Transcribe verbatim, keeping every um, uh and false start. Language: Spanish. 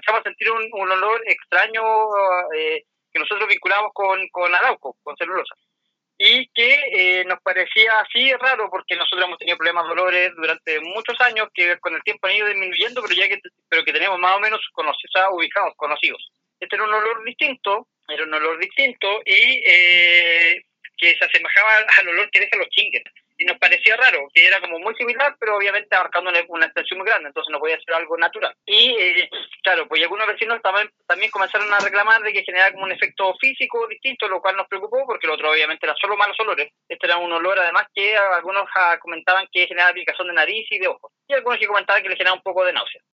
empezamos a sentir un, un olor extraño eh, que nosotros vinculamos con, con Arauco, con celulosa. Y que eh, nos parecía así raro porque nosotros hemos tenido problemas de olores durante muchos años que con el tiempo han ido disminuyendo, pero ya que pero que tenemos más o menos conocidos, ubicados, conocidos. Este era un olor distinto, era un olor distinto y eh, que se asemejaba al olor que dejan los chinguen. Y nos parecía raro, que era como muy similar, pero obviamente abarcando una extensión muy grande, entonces no podía ser algo natural. Y eh, claro, pues algunos vecinos también, también comenzaron a reclamar de que generaba como un efecto físico distinto, lo cual nos preocupó, porque el otro obviamente era solo malos olores. Este era un olor además que algunos ah, comentaban que generaba picazón de nariz y de ojos. Y algunos que comentaban que le generaba un poco de náusea.